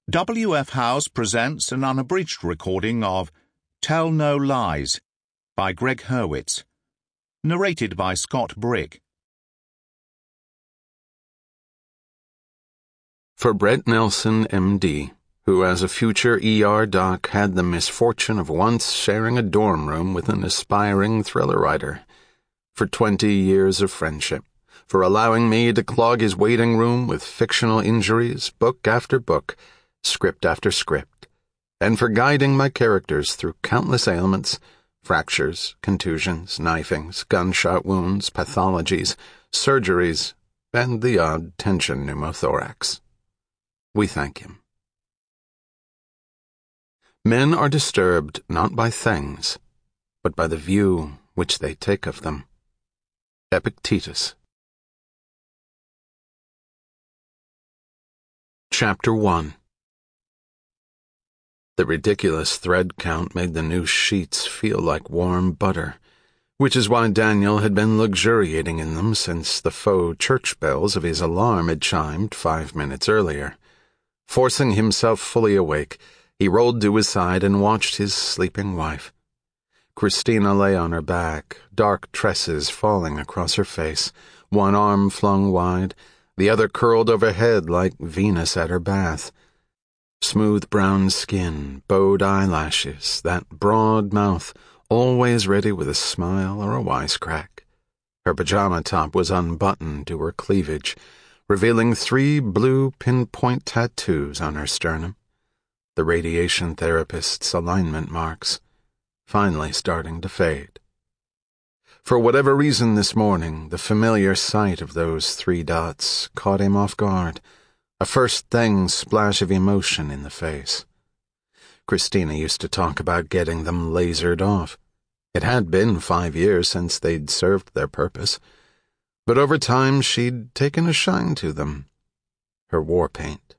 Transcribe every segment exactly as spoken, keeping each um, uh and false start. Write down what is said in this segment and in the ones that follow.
W F House presents an unabridged recording of Tell No Lies by Greg Hurwitz, narrated by Scott Brick. For Brett Nelson, M D, who as a future E R doc had the misfortune of once sharing a dorm room with an aspiring thriller writer. For twenty years of friendship. For allowing me to clog his waiting room with fictional injuries, book after book, script after script, and for guiding my characters through countless ailments, fractures, contusions, knifings, gunshot wounds, pathologies, surgeries, and the odd tension pneumothorax. We thank him. Men are disturbed not by things, but by the view which they take of them. Epictetus. Chapter one. The ridiculous thread count made the new sheets feel like warm butter, which is why Daniel had been luxuriating in them since the faux church bells of his alarm had chimed five minutes earlier. Forcing himself fully awake, he rolled to his side and watched his sleeping wife. Christina lay on her back, dark tresses falling across her face, one arm flung wide, the other curled overhead like Venus at her bath. Smooth brown skin, bowed eyelashes, that broad mouth, always ready with a smile or a wisecrack. Her pajama top was unbuttoned to her cleavage, revealing three blue pinpoint tattoos on her sternum. The radiation therapist's alignment marks, finally starting to fade. For whatever reason this morning, the familiar sight of those three dots caught him off guard. A first-thing splash of emotion in the face. Christina used to talk about getting them lasered off. It had been five years since they'd served their purpose, but over time she'd taken a shine to them. Her war paint.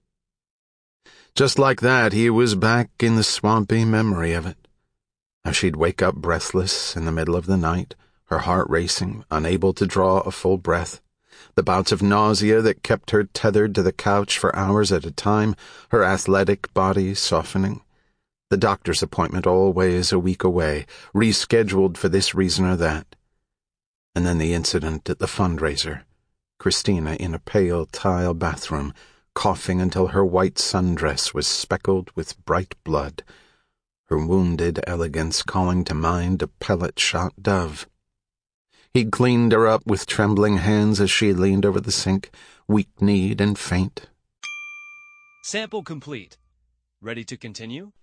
Just like that, he was back in the swampy memory of it. How she'd wake up breathless in the middle of the night, her heart racing, unable to draw a full breath. The bouts of nausea that kept her tethered to the couch for hours at a time, her athletic body softening. The doctor's appointment always a week away, rescheduled for this reason or that. And then the incident at the fundraiser. Christina in a pale tile bathroom, coughing until her white sundress was speckled with bright blood, her wounded elegance calling to mind a pellet-shot dove. He'd cleaned her up with trembling hands as she leaned over the sink, weak-kneed and faint. Sample complete. Ready to continue?